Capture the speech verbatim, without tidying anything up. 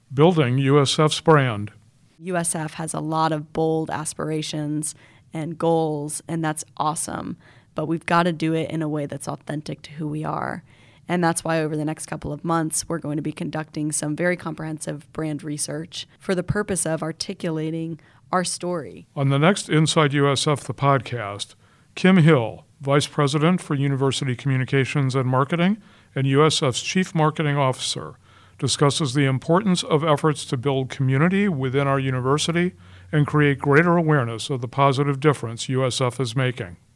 building U S F's brand. U S F has a lot of bold aspirations and goals, and that's awesome. But we've got to do it in a way that's authentic to who we are. And that's why over the next couple of months, we're going to be conducting some very comprehensive brand research for the purpose of articulating our story. On the next Inside U S F, the podcast, Kim Hill, Vice President for University Communications and Marketing and U S F's Chief Marketing Officer, discusses the importance of efforts to build community within our university and create greater awareness of the positive difference U S F is making.